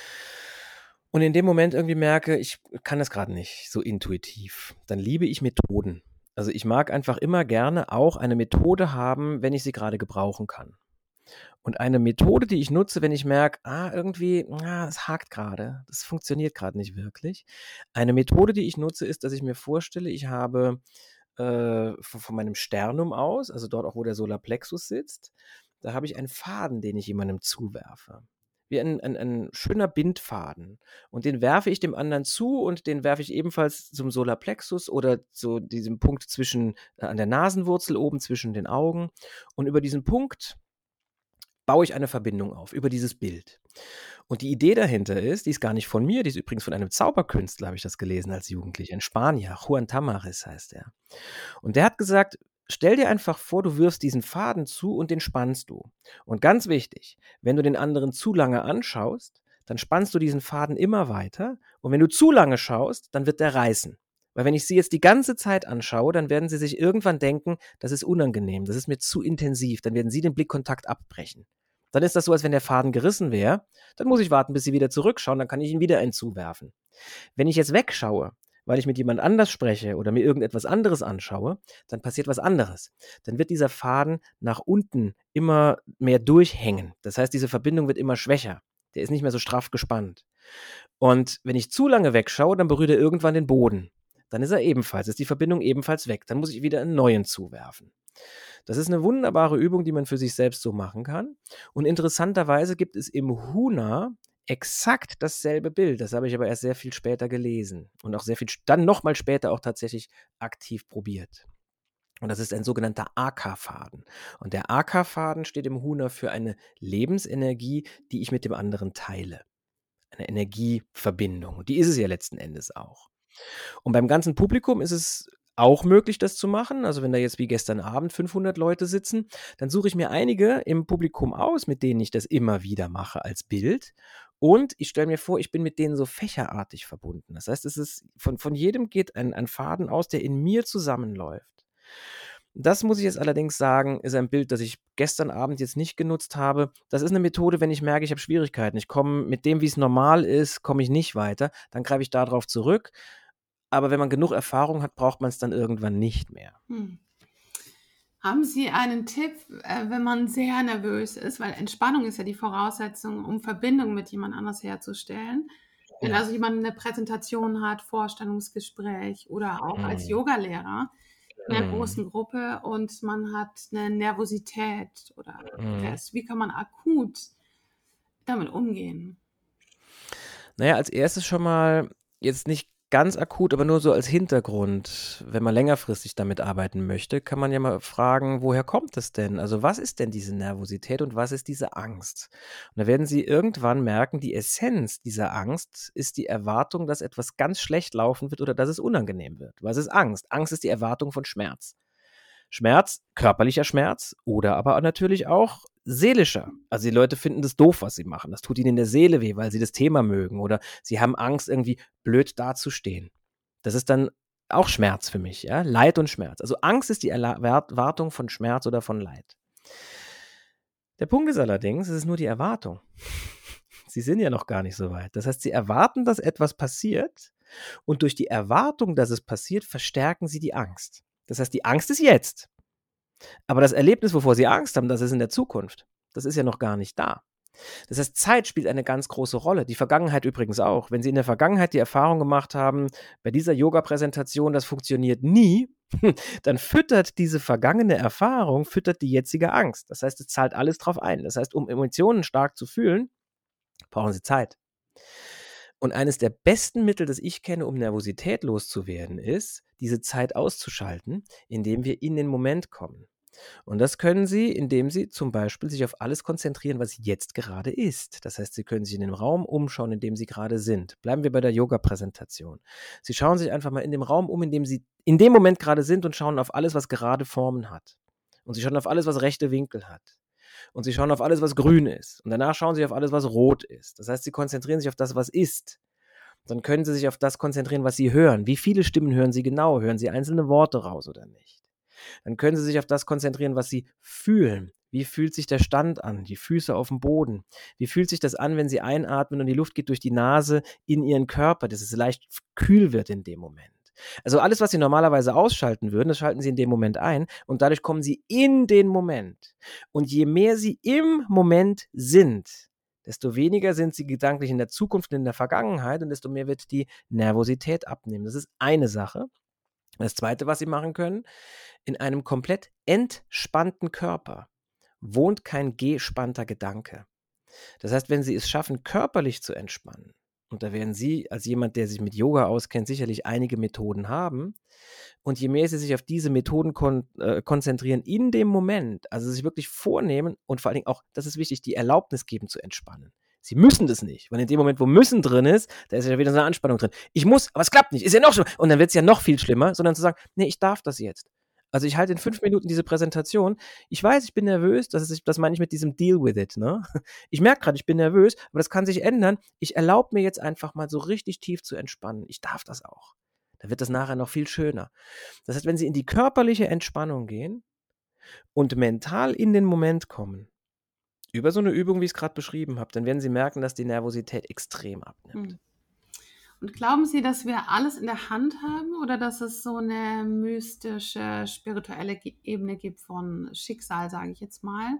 und in dem Moment irgendwie merke, ich kann das gerade nicht so intuitiv, dann liebe ich Methoden. Also, ich mag einfach immer gerne auch eine Methode haben, wenn ich sie gerade gebrauchen kann. Und eine Methode, die ich nutze, wenn ich merke, irgendwie, es hakt gerade, das funktioniert gerade nicht wirklich. Eine Methode, die ich nutze, ist, dass ich mir vorstelle, ich habe, von meinem Sternum aus, also dort auch, wo der Solarplexus sitzt, da habe ich einen Faden, den ich jemandem zuwerfe. Wie ein schöner Bindfaden. Und den werfe ich dem anderen zu und den werfe ich ebenfalls zum Solarplexus oder zu diesem Punkt zwischen an der Nasenwurzel oben zwischen den Augen. Und über diesen Punkt baue ich eine Verbindung auf, über dieses Bild. Und die Idee dahinter ist, die ist gar nicht von mir, die ist übrigens von einem Zauberkünstler, habe ich das gelesen als Jugendlicher, ein Spanier, Juan Tamaris heißt er. Und der hat gesagt, stell dir einfach vor, du wirfst diesen Faden zu und den spannst du. Und ganz wichtig, wenn du den anderen zu lange anschaust, dann spannst du diesen Faden immer weiter. Und wenn du zu lange schaust, dann wird der reißen. Weil wenn ich sie jetzt die ganze Zeit anschaue, dann werden sie sich irgendwann denken, das ist unangenehm, das ist mir zu intensiv, dann werden sie den Blickkontakt abbrechen. Dann ist das so, als wenn der Faden gerissen wäre. Dann muss ich warten, bis sie wieder zurückschauen, dann kann ich ihnen wieder einen zuwerfen. Wenn ich jetzt wegschaue, weil ich mit jemand anders spreche oder mir irgendetwas anderes anschaue, dann passiert was anderes. Dann wird dieser Faden nach unten immer mehr durchhängen. Das heißt, diese Verbindung wird immer schwächer. Der ist nicht mehr so straff gespannt. Und wenn ich zu lange wegschaue, dann berührt er irgendwann den Boden. Dann ist die Verbindung ebenfalls weg. Dann muss ich wieder einen neuen zuwerfen. Das ist eine wunderbare Übung, die man für sich selbst so machen kann. Und interessanterweise gibt es im Huna exakt dasselbe Bild. Das habe ich aber erst sehr viel später gelesen und auch sehr viel dann noch mal später auch tatsächlich aktiv probiert. Und das ist ein sogenannter Aka-Faden. Und der Aka-Faden steht im Huna für eine Lebensenergie, die ich mit dem anderen teile. Eine Energieverbindung. Die ist es ja letzten Endes auch. Und beim ganzen Publikum ist es auch möglich, das zu machen. Also wenn da jetzt wie gestern Abend 500 Leute sitzen, dann suche ich mir einige im Publikum aus, mit denen ich das immer wieder mache als Bild. Und ich stelle mir vor, ich bin mit denen so fächerartig verbunden. Das heißt, es ist von jedem geht ein Faden aus, der in mir zusammenläuft. Das muss ich jetzt allerdings sagen, ist ein Bild, das ich gestern Abend jetzt nicht genutzt habe. Das ist eine Methode, wenn ich merke, ich habe Schwierigkeiten. Ich komme mit dem, wie es normal ist, komme ich nicht weiter. Dann greife ich darauf zurück. Aber wenn man genug Erfahrung hat, braucht man es dann irgendwann nicht mehr. Haben Sie einen Tipp, wenn man sehr nervös ist, weil Entspannung ist ja die Voraussetzung, um Verbindung mit jemand anders herzustellen. Wenn Ja. also jemand eine Präsentation hat, Vorstellungsgespräch oder auch als Mhm. Yogalehrer in einer Mhm. großen Gruppe und man hat eine Nervosität oder Mhm. Stress. Wie kann man akut damit umgehen? Na ja, als Erstes schon mal jetzt nicht ganz akut, aber nur so als Hintergrund. Wenn man längerfristig damit arbeiten möchte, kann man ja mal fragen: „Woher kommt es denn? Also, was ist denn diese Nervosität und was ist diese Angst?“ Und da werden Sie irgendwann merken, die Essenz dieser Angst ist die Erwartung, dass etwas ganz schlecht laufen wird oder dass es unangenehm wird. Was ist Angst? Angst ist die Erwartung von Schmerz. Schmerz, körperlicher Schmerz oder aber natürlich auch seelischer. Also die Leute finden das doof, was sie machen. Das tut ihnen in der Seele weh, weil sie das Thema mögen oder sie haben Angst, irgendwie blöd dazustehen. Das ist dann auch Schmerz für mich, ja, Leid und Schmerz. Also Angst ist die Erwartung von Schmerz oder von Leid. Der Punkt ist allerdings, es ist nur die Erwartung. Sie sind ja noch gar nicht so weit. Das heißt, sie erwarten, dass etwas passiert und durch die Erwartung, dass es passiert, verstärken sie die Angst. Das heißt, die Angst ist jetzt. Aber das Erlebnis, wovor sie Angst haben, das ist in der Zukunft. Das ist ja noch gar nicht da. Das heißt, Zeit spielt eine ganz große Rolle. Die Vergangenheit übrigens auch. Wenn Sie in der Vergangenheit die Erfahrung gemacht haben, bei dieser Yoga-Präsentation, das funktioniert nie, dann füttert diese vergangene Erfahrung, füttert die jetzige Angst. Das heißt, es zahlt alles drauf ein. Das heißt, um Emotionen stark zu fühlen, brauchen Sie Zeit. Und eines der besten Mittel, das ich kenne, um Nervosität loszuwerden, ist, diese Zeit auszuschalten, indem wir in den Moment kommen. Und das können Sie, indem Sie zum Beispiel sich auf alles konzentrieren, was jetzt gerade ist. Das heißt, Sie können sich in dem Raum umschauen, in dem Sie gerade sind. Bleiben wir bei der Yoga-Präsentation. Sie schauen sich einfach mal in dem Raum um, in dem Sie in dem Moment gerade sind und schauen auf alles, was gerade Formen hat. Und Sie schauen auf alles, was rechte Winkel hat. Und Sie schauen auf alles, was grün ist. Und danach schauen Sie auf alles, was rot ist. Das heißt, Sie konzentrieren sich auf das, was ist. Dann können Sie sich auf das konzentrieren, was Sie hören. Wie viele Stimmen hören Sie genau? Hören Sie einzelne Worte raus oder nicht? Dann können Sie sich auf das konzentrieren, was Sie fühlen. Wie fühlt sich der Stand an? Die Füße auf dem Boden. Wie fühlt sich das an, wenn Sie einatmen und die Luft geht durch die Nase in Ihren Körper, dass es leicht kühl wird in dem Moment? Also alles, was Sie normalerweise ausschalten würden, das schalten Sie in dem Moment ein und dadurch kommen Sie in den Moment. Und je mehr Sie im Moment sind, desto weniger sind Sie gedanklich in der Zukunft und in der Vergangenheit und desto mehr wird die Nervosität abnehmen. Das ist eine Sache. Das Zweite, was Sie machen können, in einem komplett entspannten Körper wohnt kein gespannter Gedanke. Das heißt, wenn Sie es schaffen, körperlich zu entspannen, und da werden Sie als jemand, der sich mit Yoga auskennt, sicherlich einige Methoden haben. Und je mehr Sie sich auf diese Methoden konzentrieren in dem Moment, also sich wirklich vornehmen und vor allen Dingen auch, das ist wichtig, die Erlaubnis geben zu entspannen. Sie müssen das nicht, weil in dem Moment, wo müssen drin ist, da ist ja wieder so eine Anspannung drin. Ich muss, aber es klappt nicht, ist ja noch schlimmer. Und dann wird es ja noch viel schlimmer, sondern zu sagen, nee, ich darf das jetzt. Also ich halte in 5 Minuten diese Präsentation. Ich weiß, ich bin nervös, das meine ich mit diesem Deal with it. Ne? Ich merke gerade, ich bin nervös, aber das kann sich ändern. Ich erlaube mir jetzt einfach mal so richtig tief zu entspannen. Ich darf das auch. Da wird das nachher noch viel schöner. Das heißt, wenn Sie in die körperliche Entspannung gehen und mental in den Moment kommen, über so eine Übung, wie ich es gerade beschrieben habe, dann werden Sie merken, dass die Nervosität extrem abnimmt. Hm. Und glauben Sie, dass wir alles in der Hand haben oder dass es so eine mystische, spirituelle Ebene gibt von Schicksal, sage ich jetzt mal,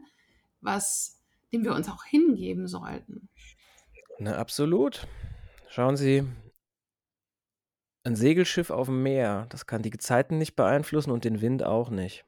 dem wir uns auch hingeben sollten? Na, absolut. Schauen Sie, ein Segelschiff auf dem Meer, das kann die Gezeiten nicht beeinflussen und den Wind auch nicht.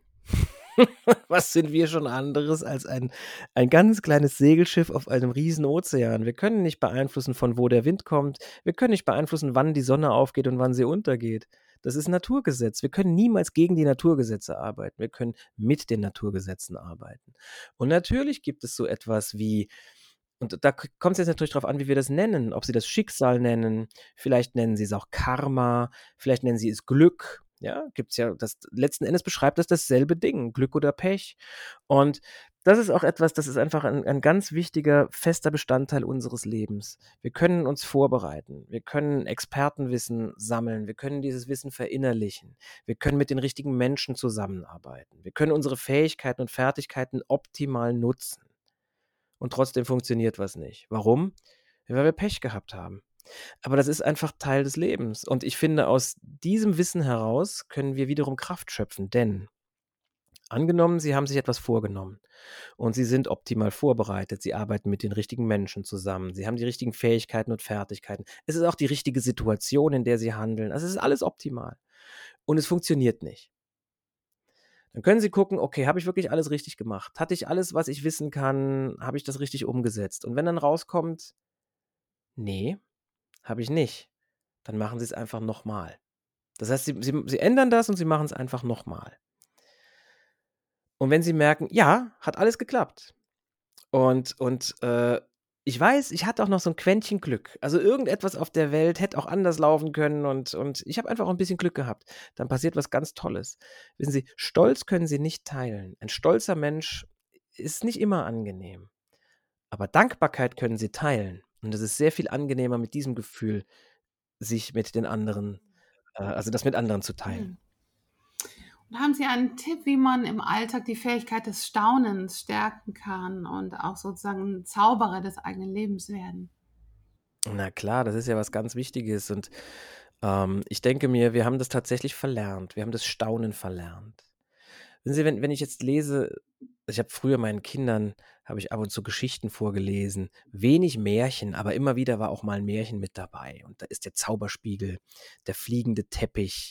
Was sind wir schon anderes als ein ganz kleines Segelschiff auf einem riesen Ozean? Wir können nicht beeinflussen, von wo der Wind kommt. Wir können nicht beeinflussen, wann die Sonne aufgeht und wann sie untergeht. Das ist Naturgesetz. Wir können niemals gegen die Naturgesetze arbeiten. Wir können mit den Naturgesetzen arbeiten. Und natürlich gibt es so etwas wie, und da kommt es jetzt natürlich darauf an, wie wir das nennen. Ob Sie das Schicksal nennen, vielleicht nennen Sie es auch Karma, vielleicht nennen Sie es Glück. Ja, gibt's ja, das letzten Endes beschreibt das dasselbe Ding, Glück oder Pech. Und das ist auch etwas, das ist einfach ein ganz wichtiger, fester Bestandteil unseres Lebens. Wir können uns vorbereiten, wir können Expertenwissen sammeln, wir können dieses Wissen verinnerlichen, wir können mit den richtigen Menschen zusammenarbeiten, wir können unsere Fähigkeiten und Fertigkeiten optimal nutzen. Und trotzdem funktioniert was nicht. Warum? Ja, weil wir Pech gehabt haben. Aber das ist einfach Teil des Lebens. Und ich finde, aus diesem Wissen heraus können wir wiederum Kraft schöpfen, denn Angenommen, Sie haben sich etwas vorgenommen und Sie sind optimal vorbereitet. Sie arbeiten mit den richtigen Menschen zusammen. Sie haben die richtigen Fähigkeiten und Fertigkeiten. Es ist auch die richtige Situation, in der Sie handeln. Also es ist alles optimal. Und es funktioniert nicht. Dann können Sie gucken, okay, habe ich wirklich alles richtig gemacht? Hatte ich alles, was ich wissen kann? Habe ich das richtig umgesetzt? Und wenn dann rauskommt, nee, habe ich nicht, dann machen Sie es einfach nochmal. Das heißt, Sie ändern das und Sie machen es einfach nochmal. Und wenn Sie merken, ja, hat alles geklappt. Und ich weiß, ich hatte auch noch so ein Quäntchen Glück. Also, irgendetwas auf der Welt hätte auch anders laufen können und ich habe einfach auch 'n bisschen Glück gehabt. Dann passiert was ganz Tolles. Wissen Sie, Stolz können Sie nicht teilen. Ein stolzer Mensch ist nicht immer angenehm, aber Dankbarkeit können Sie teilen. Und es ist sehr viel angenehmer mit diesem Gefühl, sich mit den anderen also, das mit anderen zu teilen. Mhm. Und haben Sie einen Tipp, wie man im Alltag die Fähigkeit des Staunens stärken kann und auch sozusagen 'n Zauberer des eigenen Lebens werden? Na klar, das ist ja was ganz Wichtiges und ich denke mir, wir haben das tatsächlich verlernt. Wir haben das Staunen verlernt. Wissen Sie, wenn ich jetzt lese, ich habe früher meinen Kindern habe ich ab und zu Geschichten vorgelesen, wenig Märchen, aber immer wieder war auch mal 'n Märchen mit dabei. Und da ist der Zauberspiegel, der fliegende Teppich,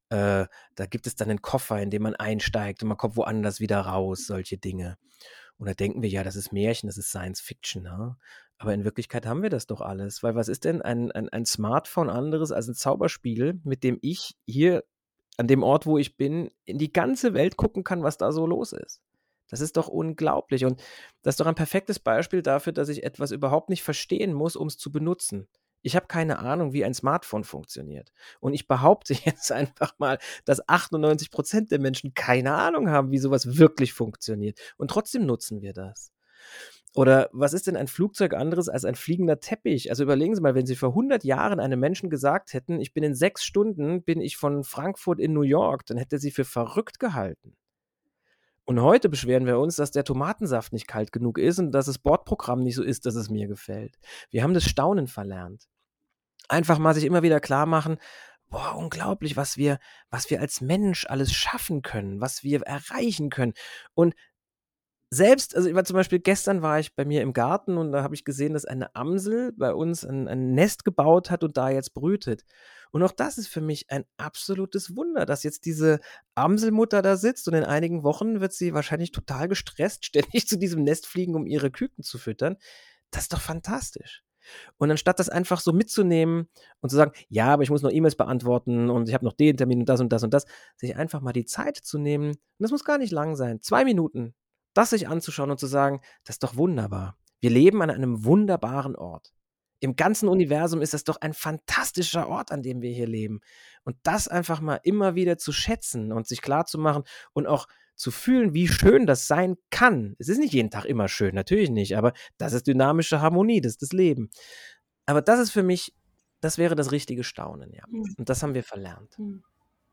da gibt es dann 'nen Koffer, in den man einsteigt und man kommt woanders wieder raus, solche Dinge. Und da denken wir: „Ja, das ist Märchen, das ist Science Fiction", ne? Aber in Wirklichkeit haben wir das doch alles, weil was ist denn ein Smartphone anderes als 'n Zauberspiegel, mit dem ich hier an dem Ort, wo ich bin, in die ganze Welt gucken kann, was da so los ist. Das ist doch unglaublich und das ist doch ein perfektes Beispiel dafür, dass ich etwas überhaupt nicht verstehen muss, um's zu benutzen. Ich habe keine Ahnung, wie ein Smartphone funktioniert. Und ich behaupte jetzt einfach mal, dass 98% der Menschen keine Ahnung haben, wie so was wirklich funktioniert. Und trotzdem nutzen wir das. Oder was ist denn ein Flugzeug anderes als ein fliegender Teppich? Also überlegen Sie mal, wenn Sie vor 100 Jahren einem Menschen gesagt hätten: „Ich bin in 6 Stunden bin ich von Frankfurt in New York", dann hätte er Sie für verrückt gehalten. Und heute beschweren wir uns, dass der Tomatensaft nicht kalt genug ist und dass das Bordprogramm nicht so ist, dass es mir gefällt. Wir haben das Staunen verlernt. Einfach mal sich immer wieder klarmachen: „Boah, unglaublich, was wir als Mensch alles schaffen können, was wir erreichen können." Und selbst also, ich war zum Beispiel gestern war ich bei mir im Garten und da habe ich gesehen, dass eine Amsel bei uns ein Nest gebaut hat und da jetzt brütet. Und auch das ist für mich ein absolutes Wunder, dass jetzt diese Amselmutter da sitzt und in einigen Wochen wird sie wahrscheinlich total gestresst ständig zu diesem Nest fliegen, um ihre Küken zu füttern. Das ist doch fantastisch. Und anstatt das einfach so mitzunehmen und zu sagen: „Ja, aber ich muss noch E-Mails beantworten und ich habe noch den Termin und das", sich einfach mal die Zeit zu nehmen und das muss gar nicht lang sein, 2 Minuten, das sich anzuschauen und zu sagen: „Das ist doch wunderbar. Wir leben an einem wunderbaren Ort. Im ganzen Universum ist das doch ein fantastischer Ort, an dem wir hier leben." Und das einfach mal immer wieder zu schätzen und sich klarzumachen und auch zu fühlen, wie schön das sein kann. Es ist nicht jeden Tag immer schön, natürlich nicht, aber das ist dynamische Harmonie, das ist das Leben. Aber das ist für mich das wäre das richtige Staunen, ja. Mhm. Und das haben wir verlernt. Mhm.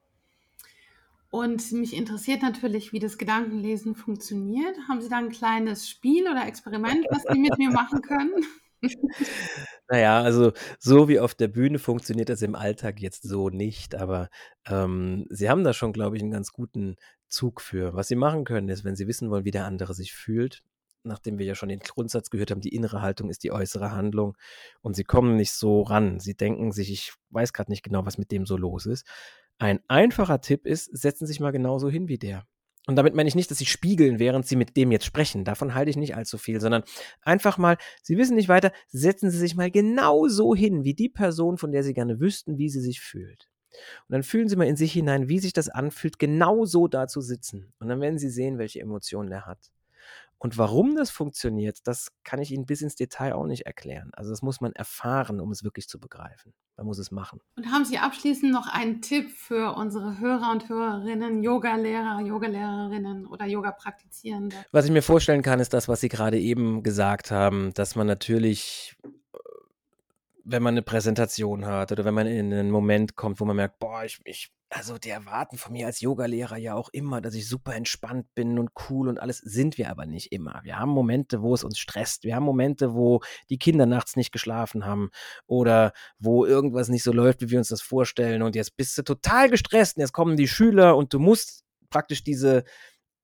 Und mich interessiert natürlich, wie das Gedankenlesen funktioniert. Haben Sie da 'n kleines Spiel oder Experiment, was Sie mit mir machen können? Na ja, also, so wie auf der Bühne funktioniert das im Alltag jetzt so nicht, aber, Sie haben da schon, glaube ich, 'n ganz guten Zug für. Was Sie machen können, ist, wenn Sie wissen wollen, wie der andere sich fühlt, nachdem wir ja schon den Grundsatz gehört haben, die innere Haltung ist die äußere Handlung und Sie kommen nicht so ran. Sie denken sich: „Ich weiß grad nicht genau, was mit dem so los ist." Ein einfacher Tipp ist, setzen Sie sich mal genauso hin wie der. Und damit meine ich nicht, dass Sie spiegeln, während Sie mit dem jetzt sprechen. Davon halte ich nicht allzu viel, sondern einfach mal Sie wissen nicht weiter, setzen Sie sich mal genau so hin wie die Person, von der Sie gerne wüssten, wie sie sich fühlt. Und dann fühlen Sie mal in sich hinein, wie sich das anfühlt, genau so da zu sitzen. Und dann werden Sie sehen, welche Emotionen er hat. Und warum das funktioniert, das kann ich Ihnen bis ins Detail auch nicht erklären. Also, das muss man erfahren, um es wirklich zu begreifen. Man muss es machen. Und haben Sie abschließend noch einen Tipp für unsere Hörer und Hörerinnen, Yogalehrer, Yogalehrerinnen oder Yoga-Praktizierende? Was ich mir vorstellen kann, ist das, was Sie gerade eben gesagt haben, dass man natürlich, wenn man eine Präsentation hat oder wenn man in 'nen Moment kommt, wo man merkt: „Boah, ich also, die erwarten von mir als Yogalehrer ja auch immer, dass ich super entspannt bin und cool und alles." Sind wir aber nicht immer. Wir haben Momente, wo es uns stresst. Wir haben Momente, wo die Kinder nachts nicht geschlafen haben oder wo irgendwas nicht so läuft, wie wir uns das vorstellen und jetzt bist du total gestresst und jetzt kommen die Schüler und du musst praktisch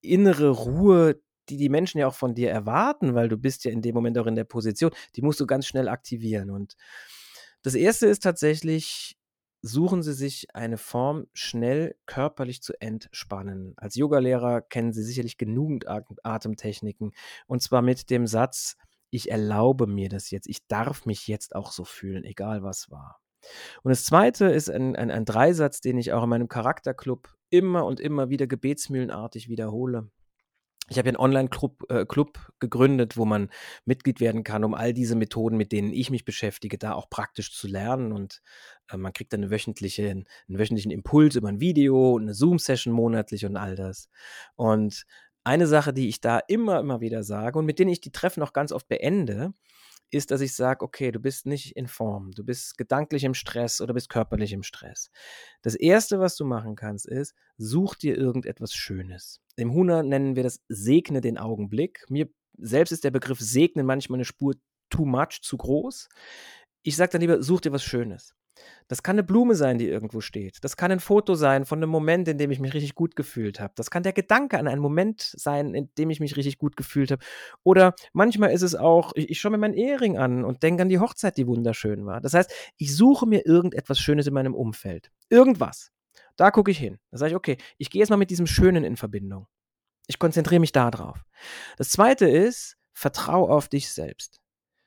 innere Ruhe, die die Menschen ja auch von dir erwarten, weil du bist ja in dem Moment auch in der Position, die musst du ganz schnell aktivieren. Und das Erste ist tatsächlich, suchen Sie sich eine Form, schnell körperlich zu entspannen. Als Yogalehrer kennen Sie sicherlich genügend Atemtechniken, und zwar mit dem Satz: Ich erlaube mir das jetzt, ich darf mich jetzt auch so fühlen, egal was war. Und das Zweite ist ein Dreisatz, den ich auch in meinem Charakterclub immer und immer wieder gebetsmühlenartig wiederhole. Ich habe ja 'n Online-Club Club gegründet, wo man Mitglied werden kann, um all diese Methoden, mit denen ich mich beschäftige, da auch praktisch zu lernen. Und man kriegt dann 'n wöchentlichen Impuls über ein Video und 'ne Zoom-Session monatlich und all das. Und eine Sache, die ich da immer wieder sage und mit denen ich die Treffen auch ganz oft beende, ist, dass ich sage: „Okay, du bist nicht in Form. Du bist gedanklich im Stress oder bist körperlich im Stress. Das Erste, was du machen kannst, ist, such dir irgendetwas Schönes.“ Im Huna nennen wir das: „Segne den Augenblick.“ Mir selbst ist der Begriff segnen manchmal eine Spur too much, zu groß. Ich sage dann lieber: „Such dir was Schönes.“ Das kann eine Blume sein, die irgendwo steht. Das kann ein Foto sein von einem Moment, in dem ich mich richtig gut gefühlt habe. Das kann der Gedanke an einen Moment sein, in dem ich mich richtig gut gefühlt habe. Oder manchmal ist es auch, ich schaue mir meinen Ehering an und denke an die Hochzeit, die wunderschön war. Das heißt, ich suche mir irgendetwas Schönes in meinem Umfeld. Irgendwas. Da gucke ich hin. Da sage ich: „Okay, ich gehe jetzt mal mit diesem Schönen in Verbindung. Ich konzentriere mich da drauf.“ Das Zweite ist: Vertrau auf dich selbst.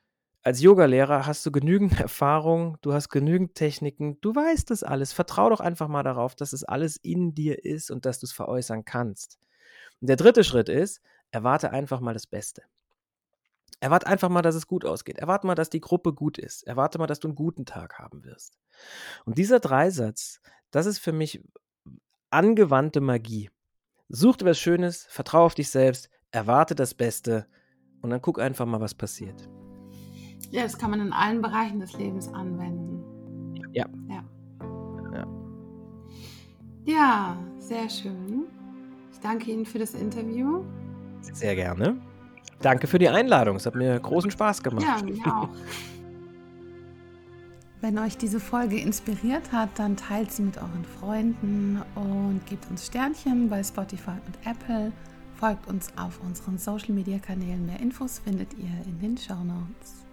Als Yogalehrer hast du genügend Erfahrung, du hast genügend Techniken, du weißt das alles. Vertrau doch einfach mal darauf, dass es alles in dir ist und dass du es veräußern kannst. Und der dritte Schritt ist: Erwarte einfach mal das Beste. Erwarte einfach mal, dass es gut ausgeht. Erwarte mal, dass die Gruppe gut ist. Erwarte mal, dass du einen guten Tag haben wirst. Und dieser Dreisatz, das ist für mich angewandte Magie. Such dir was Schönes, vertrau auf dich selbst, erwarte das Beste und dann guck einfach mal, was passiert. Ja, das kann man in allen Bereichen des Lebens anwenden. Ja. Ja. Ja. Ja, sehr schön. Ich danke Ihnen für das Interview. Sehr gerne. Danke für die Einladung. Es hat mir großen Spaß gemacht. Ja, mir auch. Wenn euch diese Folge inspiriert hat, dann teilt sie mit euren Freunden und gebt uns Sternchen bei Spotify und Apple. Folgt uns auf unseren Social-Media-Kanälen. Mehr Infos findet ihr in den Shownotes.